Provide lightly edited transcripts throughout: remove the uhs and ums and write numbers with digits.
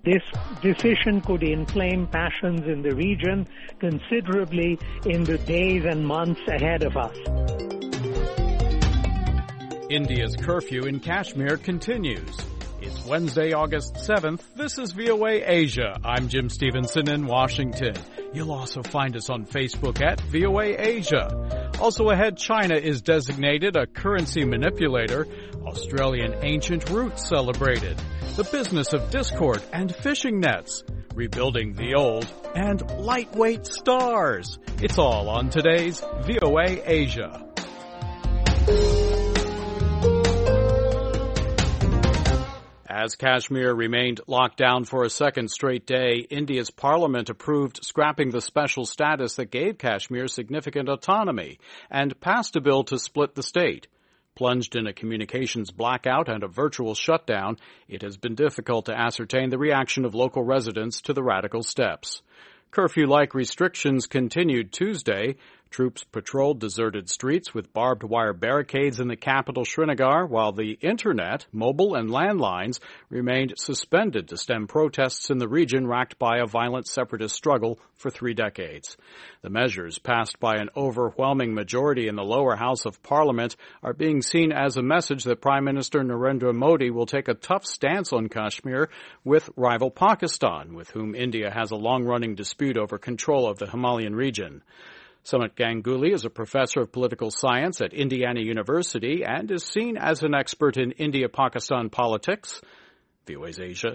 this decision could inflame passions in the region considerably in the days and months ahead of us. India's curfew in Kashmir continues. It's Wednesday, August 7th. This is VOA Asia. I'm Jim Stevenson in Washington. You'll also find us on Facebook at VOA Asia. Also ahead, China is designated a currency manipulator. Australian ancient roots celebrated. The business of discord and fishing nets. Rebuilding the old and lightweight stars. It's all on today's VOA Asia. As Kashmir remained locked down for a second straight day, India's parliament approved scrapping the special status that gave Kashmir significant autonomy and passed a bill to split the state. Plunged in a communications blackout and a virtual shutdown, it has been difficult to ascertain the reaction of local residents to the radical steps. Curfew-like restrictions continued Tuesday. Troops patrolled deserted streets with barbed wire barricades in the capital Srinagar, while the internet, mobile and landlines remained suspended to stem protests in the region racked by a violent separatist struggle for 3 decades. The measures, passed by an overwhelming majority in the lower house of parliament, are being seen as a message that Prime Minister Narendra Modi will take a tough stance on Kashmir with rival Pakistan, with whom India has a long-running dispute over control of the Himalayan region. Sumit Ganguly is a professor of political science at Indiana University and is seen as an expert in India-Pakistan politics. VOA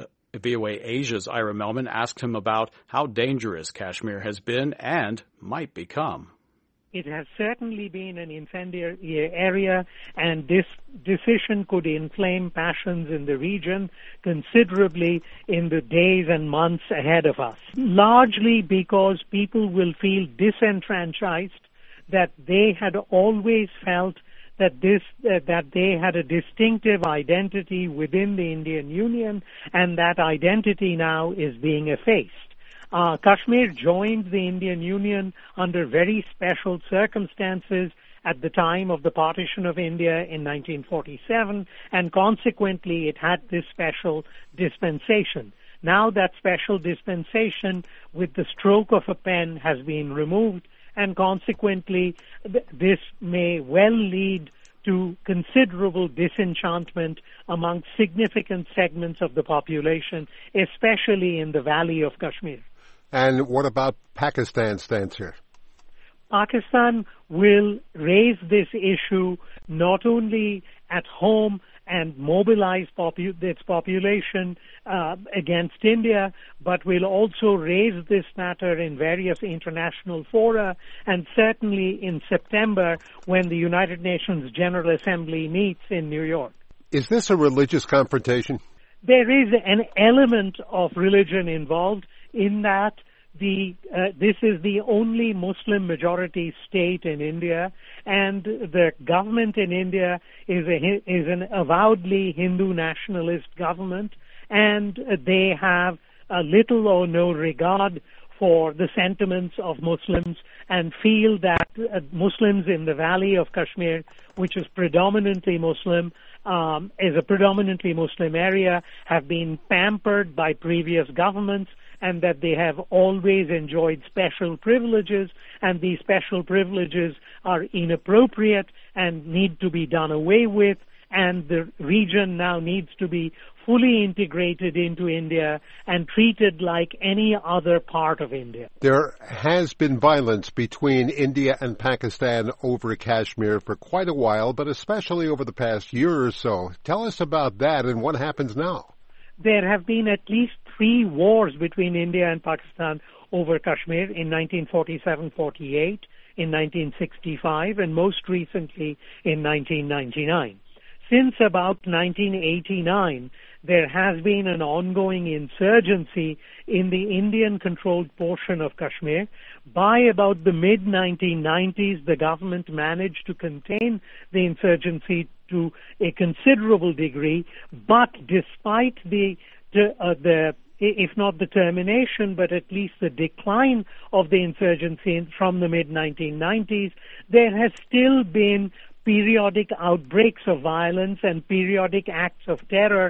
Asia's Ira Melman asked him about how dangerous Kashmir has been and might become. It has certainly been an incendiary area, and this decision could inflame passions in the region considerably in the days and months ahead of us, largely because people will feel disenfranchised, that they had always felt that they had a distinctive identity within the Indian Union, and that identity now is being effaced. Kashmir joined the Indian Union under very special circumstances at the time of the partition of India in 1947, and consequently it had this special dispensation. Now that special dispensation, with the stroke of a pen, has been removed, and consequently this may well lead to considerable disenchantment among significant segments of the population, especially in the valley of Kashmir. And what about Pakistan's stance here? Pakistan will raise this issue not only at home and mobilize its population against India, but will also raise this matter in various international fora, and certainly in September when the United Nations General Assembly meets in New York. Is this a religious confrontation? There is an element of religion involved in that. This is the only Muslim majority state in India, and the government in India is an avowedly Hindu nationalist government, and they have little or no regard for the sentiments of Muslims, and feel that Muslims in the valley of Kashmir, which is predominantly Muslim, is a predominantly Muslim area, have been pampered by previous governments, and that they have always enjoyed special privileges, and these special privileges are inappropriate and need to be done away with, and the region now needs to be fully integrated into India and treated like any other part of India. There has been violence between India and Pakistan over Kashmir for quite a while, but especially over the past year or so. Tell us about that and what happens now. There have been at least 3 wars between India and Pakistan over Kashmir in 1947-48, in 1965, and most recently in 1999. Since about 1989, there has been an ongoing insurgency in the Indian-controlled portion of Kashmir. By about the mid-1990s, the government managed to contain the insurgency to a considerable degree, but despite if not the termination, but at least the decline of the insurgency from the mid-1990s, there has still been periodic outbreaks of violence and periodic acts of terror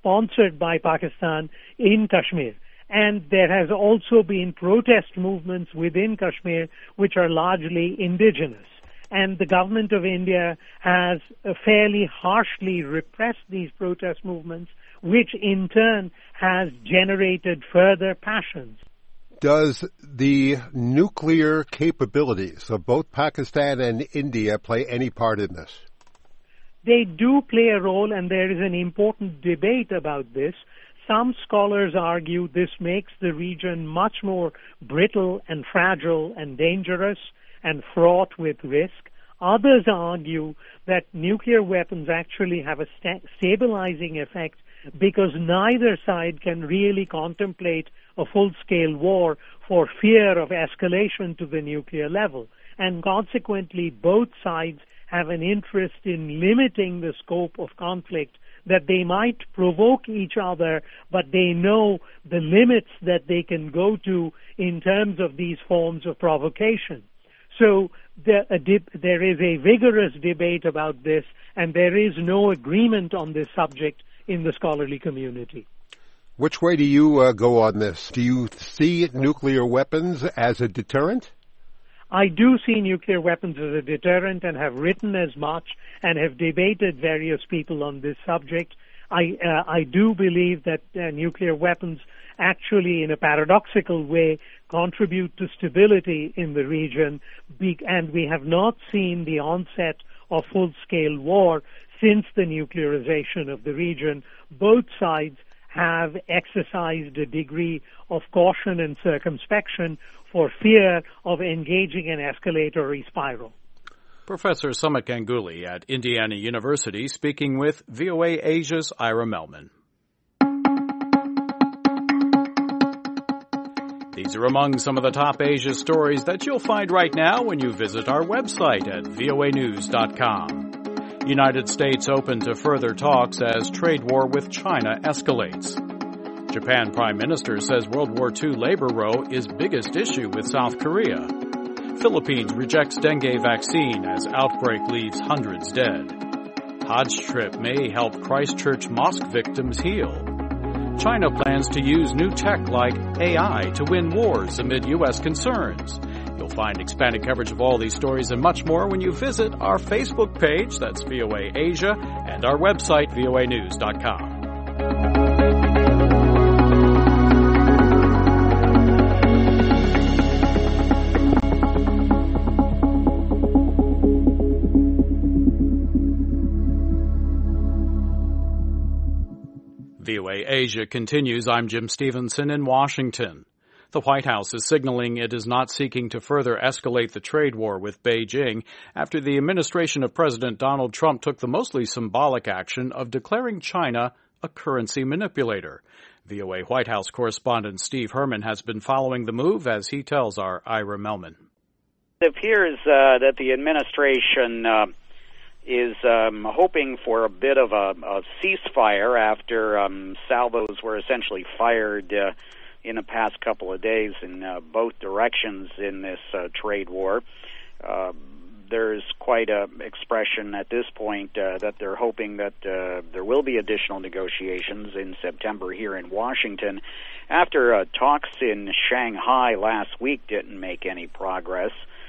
sponsored by Pakistan in Kashmir. And there has also been protest movements within Kashmir which are largely indigenous. And the government of India has fairly harshly repressed these protest movements, which in turn has generated further passions. Does the nuclear capabilities of both Pakistan and India play any part in this? They do play a role, and there is an important debate about this. Some scholars argue this makes the region much more brittle and fragile and dangerous and fraught with risk. Others argue that nuclear weapons actually have a stabilizing effect because neither side can really contemplate a full-scale war for fear of escalation to the nuclear level. And consequently, both sides have an interest in limiting the scope of conflict, that they might provoke each other, but they know the limits that they can go to in terms of these forms of provocation. So there is a vigorous debate about this, and there is no agreement on this subject in the scholarly community. Which way do you go on this? Do you see nuclear weapons as a deterrent? I do see nuclear weapons as a deterrent and have written as much and have debated various people on this subject. I do believe that nuclear weapons actually, in a paradoxical way, contribute to stability in the region, and we have not seen the onset of full-scale war since the nuclearization of the region. Both sides have exercised a degree of caution and circumspection for fear of engaging an escalatory spiral. Professor Sumit Ganguly at Indiana University speaking with VOA Asia's Ira Melman. These are among some of the top Asia stories that you'll find right now when you visit our website at voanews.com. United States open to further talks as trade war with China escalates. Japan Prime Minister says World War II labor row is biggest issue with South Korea. Philippines rejects dengue vaccine as outbreak leaves hundreds dead. Hajj trip may help Christchurch mosque victims heal. China plans to use new tech like AI to win wars amid U.S. concerns. You'll find expanded coverage of all these stories and much more when you visit our Facebook page, that's VOA Asia, and our website, voanews.com. VOA Asia continues. I'm Jim Stevenson in Washington. The White House is signaling it is not seeking to further escalate the trade war with Beijing after the administration of President Donald Trump took the mostly symbolic action of declaring China a currency manipulator. VOA White House correspondent Steve Herman has been following the move, as he tells our Ira Melman. It appears that the administration is hoping for a bit of a ceasefire after salvos were essentially fired in the past couple of days in both directions in this trade war. There's quite an expression at this point that they're hoping that there will be additional negotiations in September here in Washington after talks in Shanghai last week didn't make any progress.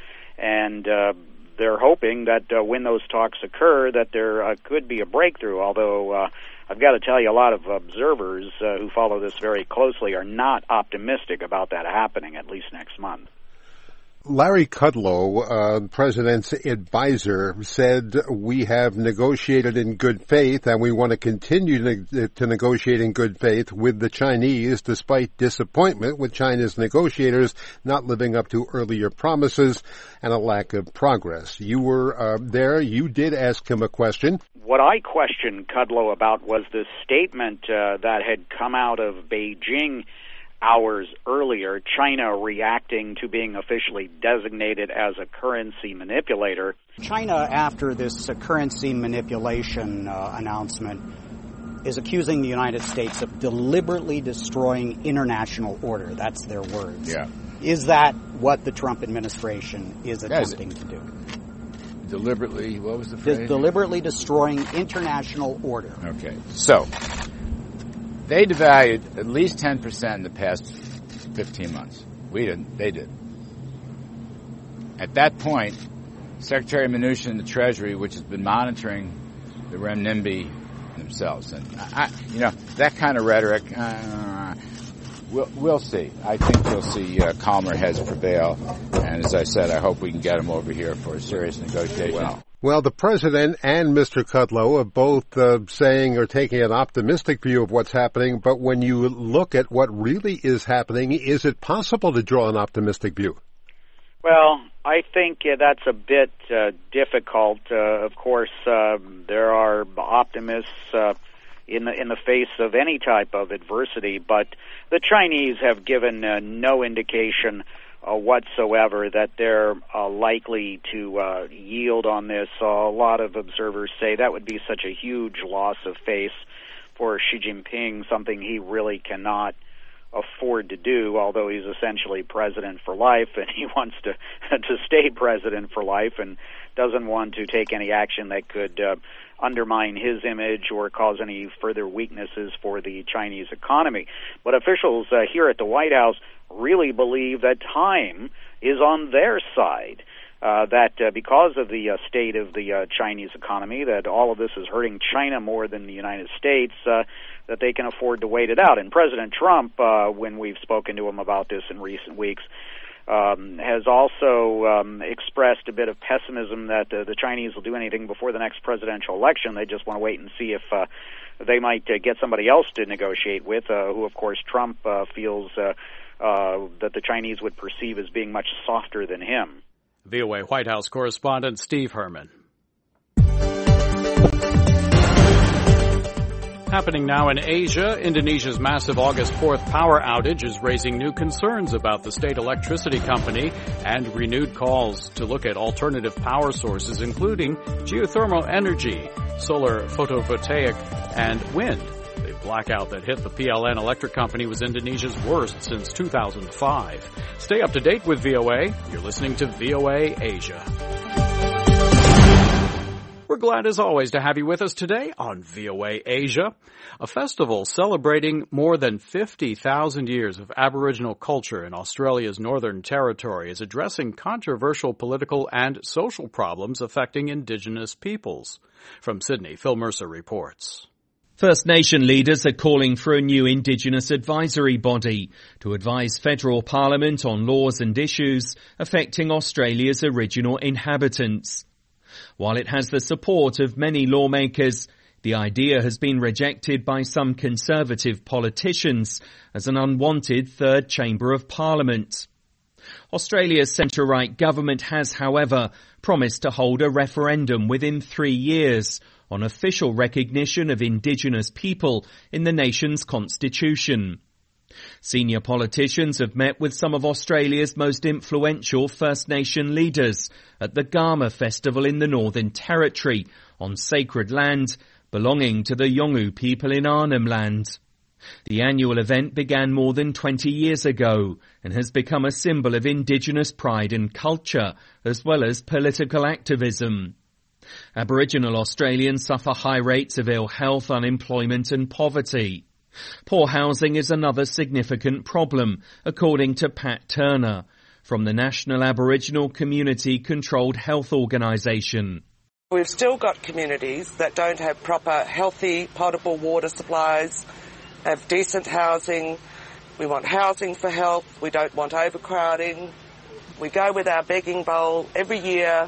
And they're hoping that when those talks occur that there could be a breakthrough, although I've got to tell you a lot of observers who follow this very closely are not optimistic about that happening, at least next month. Larry Kudlow, the president's advisor, said we have negotiated in good faith and we want to continue to negotiate in good faith with the Chinese despite disappointment with China's negotiators not living up to earlier promises and a lack of progress. You were there. You did ask him a question. What I questioned Kudlow about was the statement that had come out of Beijing hours earlier, China reacting to being officially designated as a currency manipulator. China, after this currency manipulation announcement, is accusing the United States of deliberately destroying international order. That's their words. Yeah. Is that what the Trump administration is attempting to do? Deliberately, what was the phrase? Deliberately destroying international order. Okay. So, They devalued at least 10% in the past 15 months. We didn't. They did. At that point, Secretary Mnuchin in the Treasury, which has been monitoring the renminbi themselves, and that kind of rhetoric, we'll see. I think we'll see calmer heads prevail, and as I said, I hope we can get them over here for a serious negotiation. Well, the President and Mr. Kudlow are both saying or taking an optimistic view of what's happening, but when you look at what really is happening, is it possible to draw an optimistic view? Well, I think that's a bit difficult. Of course, there are optimists in the face of any type of adversity, but the Chinese have given no indication whatsoever that they're likely to yield on this. A lot of observers say that would be such a huge loss of face for Xi Jinping, something he really cannot afford to do, although he's essentially president for life, and he wants to stay president for life and doesn't want to take any action that could undermine his image or cause any further weaknesses for the Chinese economy. But officials here at the White House really believe that time is on their side, that because of the state of the Chinese economy, that all of this is hurting China more than the United States, that they can afford to wait it out. And President Trump, when we've spoken to him about this in recent weeks, has also expressed a bit of pessimism that the Chinese will do anything before the next presidential election. They just want to wait and see if they might get somebody else to negotiate with, who, of course, Trump feels that the Chinese would perceive as being much softer than him. VOA White House correspondent Steve Herman. Happening now in Asia, Indonesia's massive August 4th power outage is raising new concerns about the state electricity company and renewed calls to look at alternative power sources, including geothermal energy, solar photovoltaic, and wind. The blackout that hit the PLN Electric Company was Indonesia's worst since 2005. Stay up to date with VOA. You're listening to VOA Asia. We're glad, as always, to have you with us today on VOA Asia, a festival celebrating more than 50,000 years of Aboriginal culture in Australia's Northern Territory is addressing controversial political and social problems affecting Indigenous peoples. From Sydney, Phil Mercer reports. First Nation leaders are calling for a new Indigenous advisory body to advise federal parliament on laws and issues affecting Australia's original inhabitants. While it has the support of many lawmakers, the idea has been rejected by some Conservative politicians as an unwanted third chamber of Parliament. Australia's centre-right government has, however, promised to hold a referendum within 3 years on official recognition of Indigenous people in the nation's constitution. Senior politicians have met with some of Australia's most influential First Nation leaders at the Garma Festival in the Northern Territory on sacred land belonging to the Yolngu people in Arnhem Land. The annual event began more than 20 years ago and has become a symbol of Indigenous pride and culture as well as political activism. Aboriginal Australians suffer high rates of ill health, unemployment and poverty. Poor housing is another significant problem, according to Pat Turner, from the National Aboriginal Community Controlled Health Organisation. We've still got communities that don't have proper, healthy, potable water supplies, have decent housing. We want housing for health. We don't want overcrowding. We go with our begging bowl every year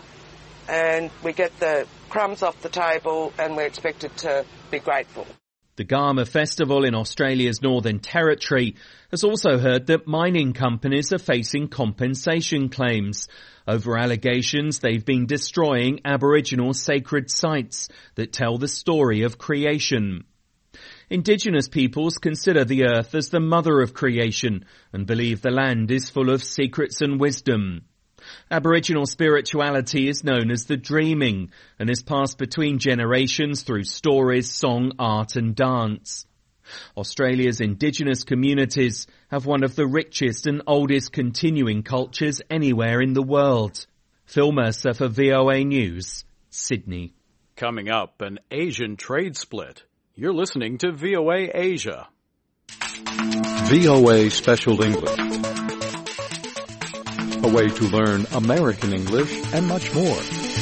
and we get the crumbs off the table and we're expected to be grateful. The Garma Festival in Australia's Northern Territory has also heard that mining companies are facing compensation claims over allegations they've been destroying Aboriginal sacred sites that tell the story of creation. Indigenous peoples consider the earth as the mother of creation and believe the land is full of secrets and wisdom. Aboriginal spirituality is known as the dreaming and is passed between generations through stories, song, art and dance. Australia's Indigenous communities have one of the richest and oldest continuing cultures anywhere in the world. Phil Mercer for VOA News, Sydney. Coming up, an Asian trade split. You're listening to VOA Asia. VOA Special English. A way to learn American English and much more.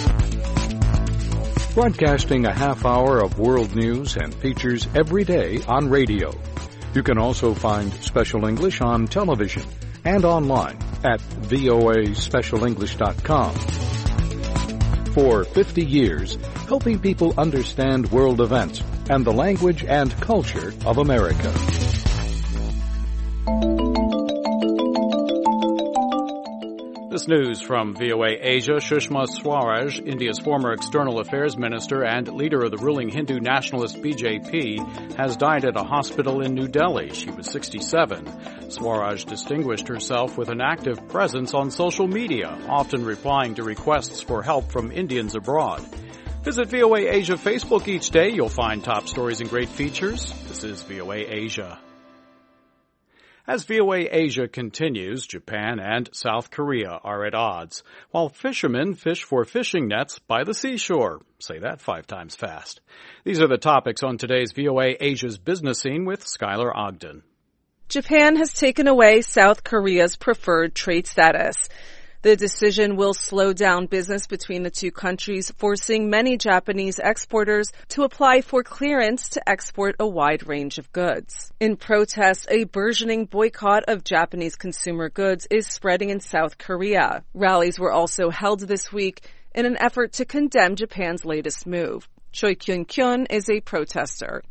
Broadcasting a half hour of world news and features every day on radio. You can also find Special English on television and online at voaspecialenglish.com. For 50 years, helping people understand world events and the language and culture of America. This news from VOA Asia. Sushma Swaraj, India's former external affairs minister and leader of the ruling Hindu nationalist BJP, has died at a hospital in New Delhi. She was 67. Swaraj distinguished herself with an active presence on social media, often replying to requests for help from Indians abroad. Visit VOA Asia Facebook each day. You'll find top stories and great features. This is VOA Asia. As VOA Asia continues, Japan and South Korea are at odds, while fishermen fish for fishing nets by the seashore. Say that 5 times fast. These are the topics on today's VOA Asia's Business Scene with Skylar Ogden. Japan has taken away South Korea's preferred trade status. The decision will slow down business between the two countries, forcing many Japanese exporters to apply for clearance to export a wide range of goods. In protest, a burgeoning boycott of Japanese consumer goods is spreading in South Korea. Rallies were also held this week in an effort to condemn Japan's latest move. Choi Kyun-kyun is a protester.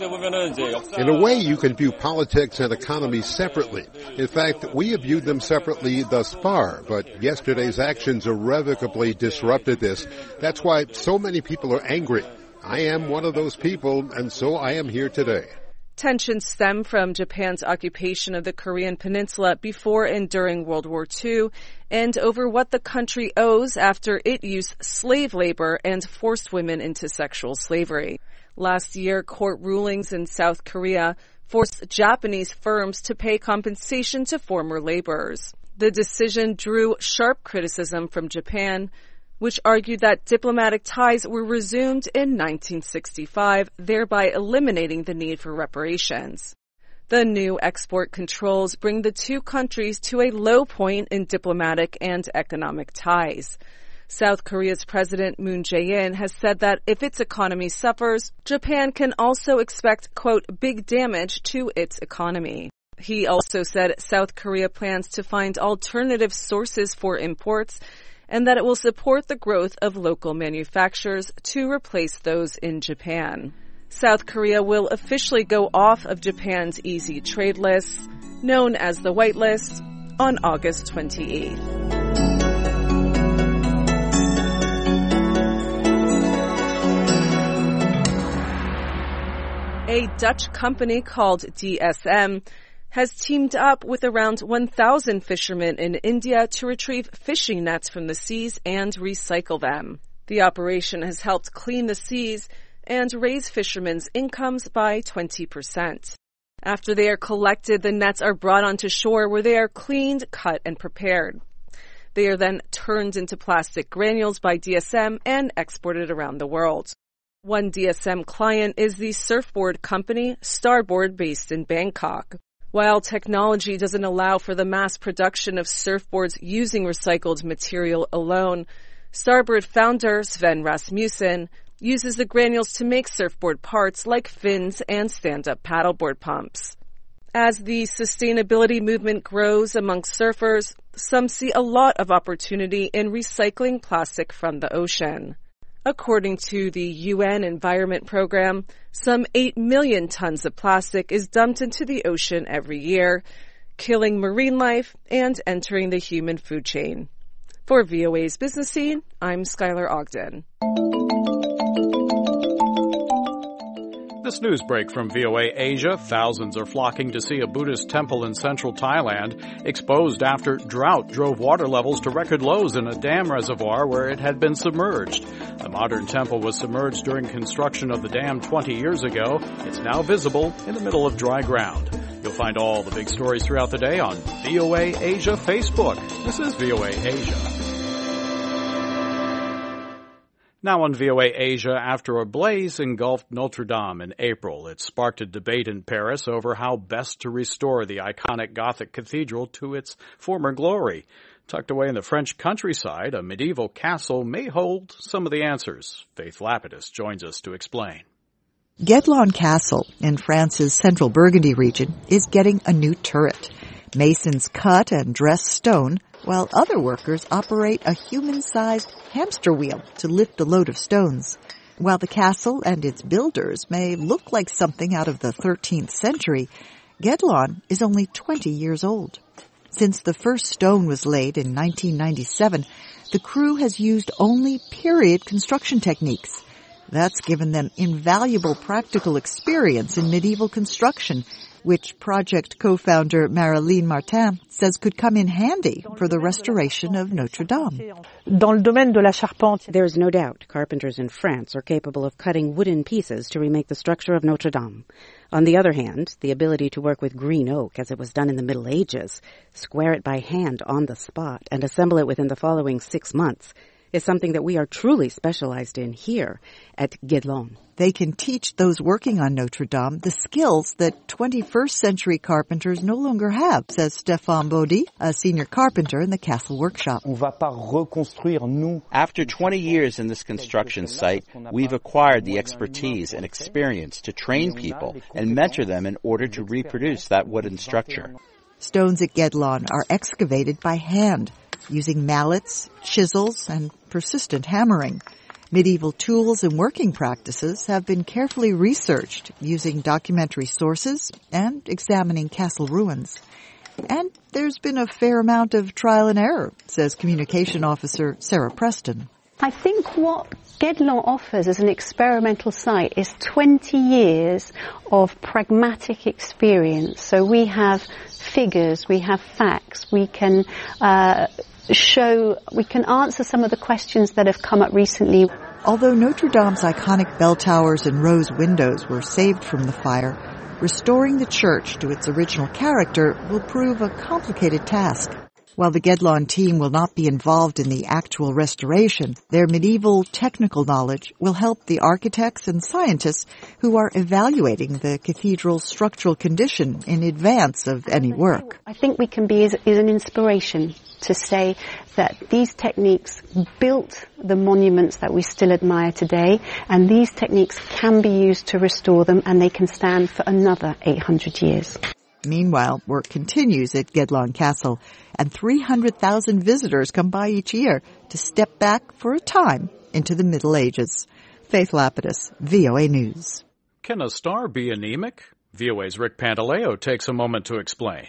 In a way, you can view politics and economy separately. In fact, we have viewed them separately thus far, but yesterday's actions irrevocably disrupted this. That's why so many people are angry. I am one of those people, and so I am here today. Tensions stem from Japan's occupation of the Korean peninsula before and during World War II, and over what the country owes after it used slave labor and forced women into sexual slavery. Last year, court rulings in South Korea forced Japanese firms to pay compensation to former laborers. The decision drew sharp criticism from Japan, which argued that diplomatic ties were resumed in 1965, thereby eliminating the need for reparations. The new export controls bring the two countries to a low point in diplomatic and economic ties. South Korea's President Moon Jae-in has said that if its economy suffers, Japan can also expect, quote, big damage to its economy. He also said South Korea plans to find alternative sources for imports and that it will support the growth of local manufacturers to replace those in Japan. South Korea will officially go off of Japan's easy trade list, known as the White List, on August 28th. A Dutch company called DSM has teamed up with around 1,000 fishermen in India to retrieve fishing nets from the seas and recycle them. The operation has helped clean the seas and raise fishermen's incomes by 20%. After they are collected, the nets are brought onto shore where they are cleaned, cut, and prepared. They are then turned into plastic granules by DSM and exported around the world. One DSM client is the surfboard company Starboard, based in Bangkok. While technology doesn't allow for the mass production of surfboards using recycled material alone, Starboard founder Sven Rasmussen uses the granules to make surfboard parts like fins and stand-up paddleboard pumps. As the sustainability movement grows among surfers, some see a lot of opportunity in recycling plastic from the ocean. According to the UN Environment Program, some 8 million tons of plastic is dumped into the ocean every year, killing marine life and entering the human food chain. For VOA's Business Scene, I'm Skylar Ogden. This news break from VOA Asia. Thousands are flocking to see a Buddhist temple in central Thailand exposed after drought drove water levels to record lows in a dam reservoir where it had been submerged. The modern temple was submerged during construction of the dam 20 years ago. It's now visible in the middle of dry ground. You'll find all the big stories throughout the day on VOA Asia Facebook. This is VOA Asia. Now on VOA Asia, after a blaze engulfed Notre Dame in April, it sparked a debate in Paris over how best to restore the iconic Gothic cathedral to its former glory. Tucked away in the French countryside, a medieval castle may hold some of the answers. Faith Lapidus joins us to explain. Guédelon Castle in France's central Burgundy region is getting a new turret. Masons cut and dress stone, while other workers operate a human-sized hamster wheel to lift a load of stones. While the castle and its builders may look like something out of the 13th century, Guédelon is only 20 years old. Since the first stone was laid in 1997, the crew has used only period construction techniques. That's given them invaluable practical experience in medieval construction, which project co-founder Marilyn Martin says could come in handy for the restoration of Notre Dame. There's no doubt carpenters in France are capable of cutting wooden pieces to remake the structure of Notre Dame. On the other hand, the ability to work with green oak, as it was done in the Middle Ages, square it by hand on the spot, and assemble it within the following 6 months, is something that we are truly specialized in here at Guédelon. They can teach those working on Notre Dame the skills that 21st century carpenters no longer have, says Stéphane Baudy, a senior carpenter in the castle workshop. After 20 years in this construction site, we've acquired the expertise and experience to train people and mentor them in order to reproduce that wooden structure. Stones at Guédelon are excavated by hand, using mallets, chisels, and persistent hammering. Medieval tools and working practices have been carefully researched using documentary sources and examining castle ruins. And there's been a fair amount of trial and error, says communication officer Sarah Preston. I think what Guédelon offers as an experimental site is 20 years of pragmatic experience. So we have figures, we have facts, we can answer some of the questions that have come up recently. Although Notre Dame's iconic bell towers and rose windows were saved from the fire, restoring the church to its original character will prove a complicated task. While the Guédelon team will not be involved in the actual restoration, their medieval technical knowledge will help the architects and scientists who are evaluating the cathedral's structural condition in advance of any work. I think we can be as an inspiration to say that these techniques built the monuments that we still admire today, and these techniques can be used to restore them, and they can stand for another 800 years. Meanwhile, work continues at Guédelon Castle, and 300,000 visitors come by each year to step back for a time into the Middle Ages. Faith Lapidus, VOA News. Can a star be anemic? VOA's Rick Pantaleo takes a moment to explain.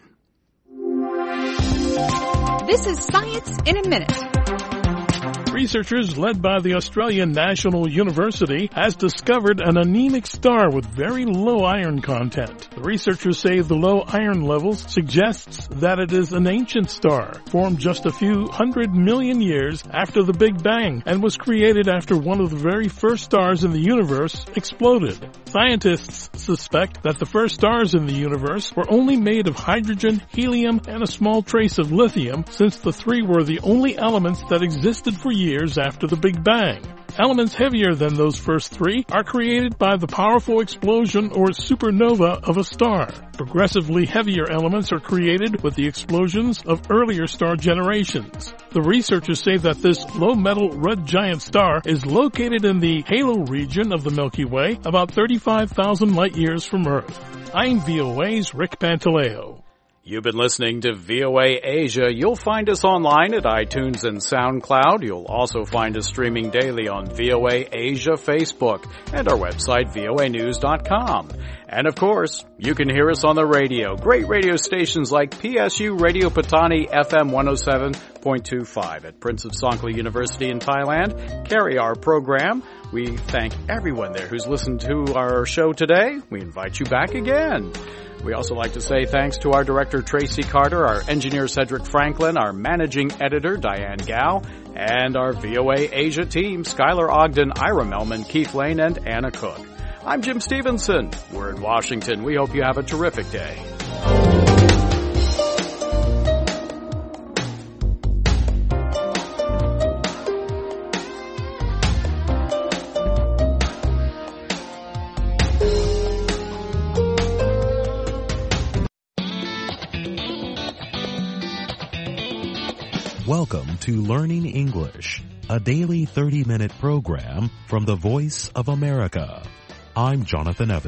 This is Science in a Minute. Researchers led by the Australian National University has discovered an anemic star with very low iron content. The researchers say the low iron levels suggests that it is an ancient star, formed just a few 100 million years after the Big Bang, and was created after one of the very first stars in the universe exploded. Scientists suspect that the first stars in the universe were only made of hydrogen, helium, and a small trace of lithium, since the three were the only elements that existed for years after the Big Bang. Elements heavier than those first three are created by the powerful explosion or supernova of a star. Progressively heavier elements are created with the explosions of earlier star generations. The researchers say that this low-metal red giant star is located in the halo region of the Milky Way, about 35,000 light-years from Earth. I'm VOA's Rick Pantaleo. You've been listening to VOA Asia. You'll find us online at iTunes and SoundCloud. You'll also find us streaming daily on VOA Asia Facebook and our website, voanews.com. And of course, you can hear us on the radio. Great radio stations like PSU Radio Patani FM 107.25 at Prince of Songkla University in Thailand carry our program. We thank everyone there who's listened to our show today. We invite you back again. We also like to say thanks to our director, Tracy Carter, our engineer, Cedric Franklin, our managing editor, Diane Gao, and our VOA Asia team, Skylar Ogden, Ira Melman, Keith Lane, and Anna Cook. I'm Jim Stevenson. We're in Washington. We hope you have a terrific day. Welcome to Learning English, a daily 30-minute program from the Voice of America. I'm Jonathan Evans.